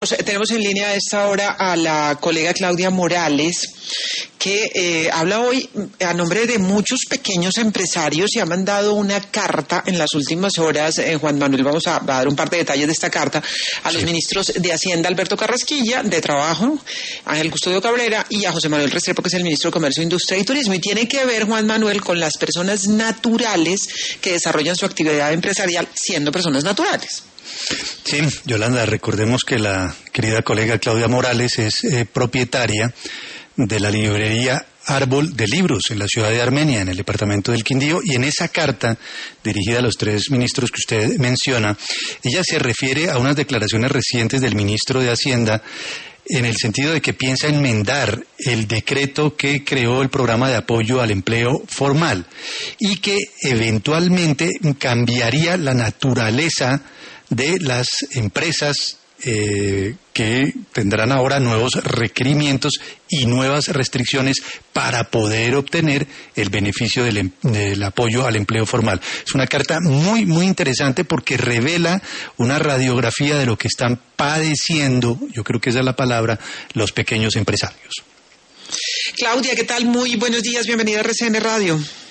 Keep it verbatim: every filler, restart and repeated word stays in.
Tenemos en línea a esta hora a la colega Claudia Morales, que eh, habla hoy a nombre de muchos pequeños empresarios y ha mandado una carta en las últimas horas. eh, Juan Manuel, vamos a, a dar un par de detalles de esta carta a los sí. ministros de Hacienda, Alberto Carrasquilla, de Trabajo, Ángel Custodio Cabrera, y a José Manuel Restrepo, que es el ministro de Comercio, Industria y Turismo. Y tiene que ver, Juan Manuel, con las personas naturales que desarrollan su actividad empresarial siendo personas naturales. Sí, Yolanda, recordemos que la querida colega Claudia Morales es eh, propietaria de la librería Árbol de Libros en la ciudad de Armenia, en el departamento del Quindío, y en esa carta dirigida a los tres ministros que usted menciona, ella se refiere a unas declaraciones recientes del ministro de Hacienda en el sentido de que piensa enmendar el decreto que creó el programa de apoyo al empleo formal y que eventualmente cambiaría la naturaleza de las empresas eh, que tendrán ahora nuevos requerimientos y nuevas restricciones para poder obtener el beneficio del, em- del apoyo al empleo formal. Es una carta muy, muy interesante porque revela una radiografía de lo que están padeciendo, yo creo que esa es la palabra, los pequeños empresarios. Claudia, ¿qué tal? Muy buenos días, bienvenida a R C N Radio.